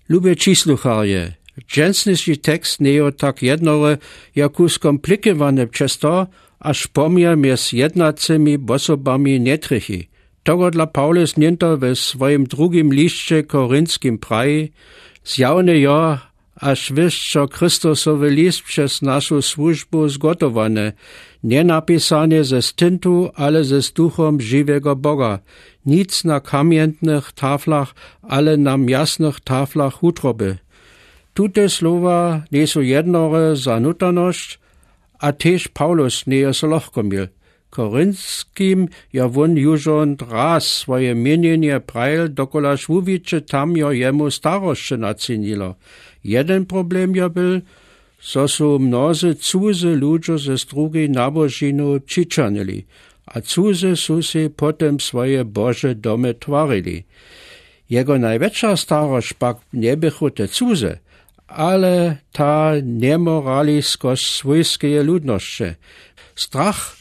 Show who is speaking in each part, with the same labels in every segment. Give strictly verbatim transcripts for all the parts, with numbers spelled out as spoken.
Speaker 1: Lubie číslucharje, dženstnejší tekst nie je tak jednore, jako skomplikované przez to, aż pomiar między jednacemi osobami netrychy. Tego dla Paulus niento w swoim drugim liście korynckim praji, zjawne ja, aż wyższo Chrystusowy list przez naszą służbę zgotowane, nie napisane ze stintu, ale ze duchom żywego Boga, nic na kamiennych taflach, ale na jasnych taflach utroby. Tute słowa nie są jednore za nutaność, a też Paulus nie jest lohkomil. Korynskim ja won jużon raz swoje mienienie prajl, dokolaż wuwicze tam jo jemu staroszcze nacenilo. Jeden problem ja był, so su mnozy cuzy ludzie ze drugiej nabożinu přičanili, a cuzy su si potem swoje Boże domy twarili. Jego największa starość pak nie bychu te cuzy, ale ta nemoraliskość swojskiej ludności. Strach,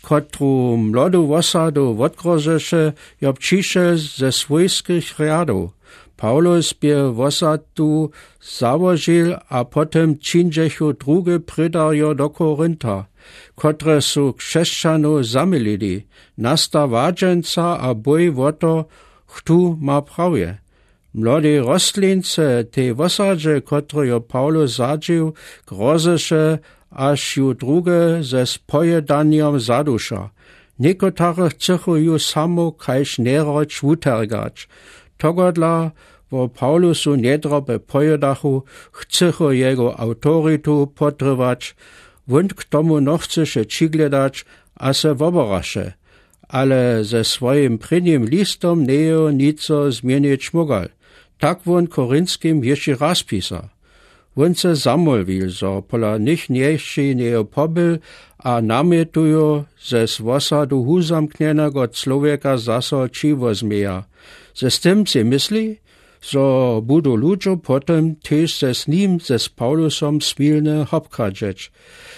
Speaker 1: kotru młodu wosadu odgrozeše, job přišel ze swojskich riadów. Paulus by wosadu założył, a potem činžechu drugie pridarjo do Korynta, kotre su chrześcijanu zamilili, nasta wadženca a boj woto, kto ma prawie. Młody rostlince te wosadże, kotre jo Paulus zadžił, grozeše, aż ju drugie ze spojedaniom zadusza. Niekotare chcą ju samo kajś neroć utergać. Tego dla wo Paulusu niedrobe pojedachu, chcą jego autoritu potrywać, wund k tomu noch chce čigledać, a se woboraše, ale ze swoim prynnym listom nejo nico zmienić mogal. Tak won korynskim jeszcze raz pisał. Won se zamolwil, so pola nich nieści nejo pobyl, a namietujo ze swosadu huzamknienego człowieka zaso čiwo zmeja. Ze tym se myśli, so budu ludzie potem też ze z nim, ze z Paulusom smilne hopkadżeć.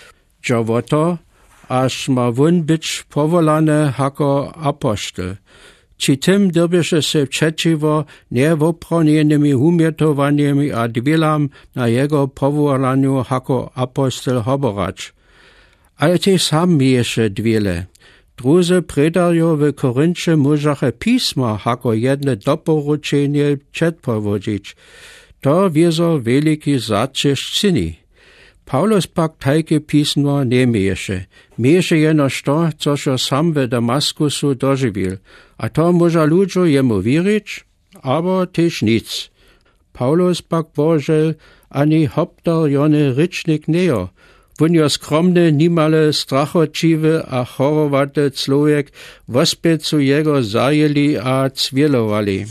Speaker 1: Dżowoto, aż ma won być powolane jako apostol. Ci tym dobiesze se przeciwo niewopronionymi humietowaniami a dwielam na jego powołaniu jako apostol hoborać. Ale te sam jeszcze dwiele. Druze predarjo w Koryncie możache pisma jako jedne doporuczenie przedpowodzić. To wiezo wielki zacisz czyni. Paulus pak tajke pismo nie mieješe. Mieješe jenoż to, což sam w Damaskusu dożywił. A to może ludzie jemu wierzyć, aber też nic. Paulus pak bożel ani hoptarjony rycznik nejo. Won jo skromny, nimale strachočiwy a chorowaty człowiek wospiecu jego zajęli a cwielowali.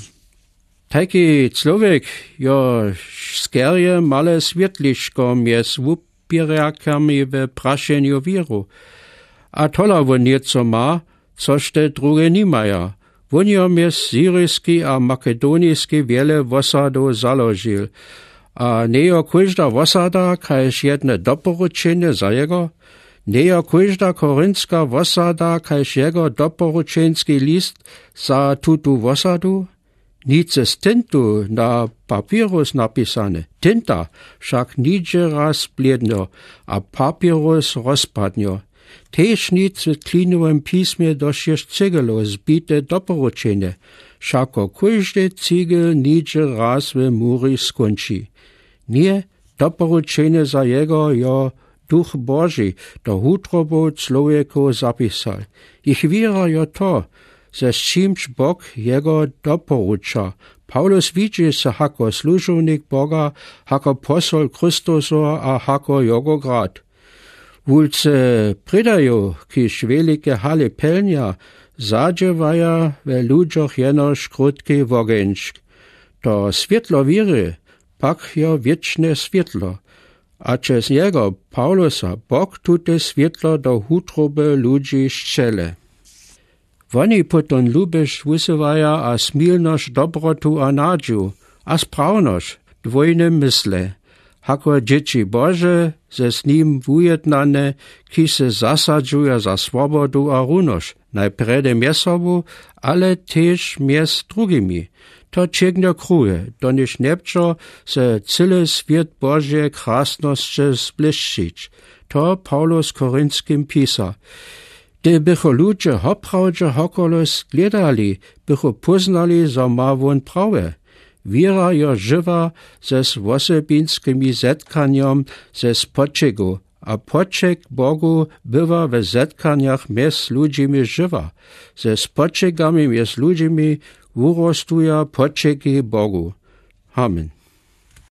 Speaker 1: Taki człowiek jo skerje male świetliszkom jest upierjakami w praszeniu wiru. A tola won nieco ma, coż te drugie nie mają. Won jom jest syryjski a makedonijski wiele wosadów zalożył. A nejo każda wosada, kajż jedne doporuczenie za jego, nejo każda korynska wosada, kajż jego doporuczeński list za tutu wosadu, nic z tintu na papirus napisane. Tinta však nigdzie raz bliedno, a papirus rozpadnio. Tež nic w klinowym pismie dość cygelo zbite doporuczenie, všako każdy cygel nigdzie raz w muri skończy. Nie doporuczenie za jego jo Duch Boży do hutrobu człowieku zapisał. Ich wiera jo to, ze czymś Bóg jego doporucza. Paulus widzi se jako służownik Boga, jako posol Chrystusa a jako jego grad. Wulce pridają, kiż wielkie hale pełnia, zadziewaja w ludziach jenoż krótki wogenczk. To świetlo wiry, pak jo wieczne świetlo, a przez jego, Paulusa, Bóg tute świetlo do hutroby ludzi szczele. Woni potom lubisz wysywaja a smilność, dobrotu a nadziu, a sprawność, dwojne mysle, hako dzieci Boże, ze z nim wujednane, ki se zasadzuja za swobodu a runość, najprede mie sobu, ale też mie z drugimi. to ciegnie kruje, do niż nepczo se cyle świat Bożie krasnosće zbliżšić. To Paulus Korynskim pisa. Gdy bycho ludzie hoprawdźe hokolos gledali, bycho poznali, zo ma won prawe. Wiera jo żywa ze wosobinskimi zetkaniom ze spoczegu, a poczek Bogu bywa we zetkaniach mez ludźmi żywa. Ze spoczegami mez ludźmi urostuja poczeki Bogu. Amen.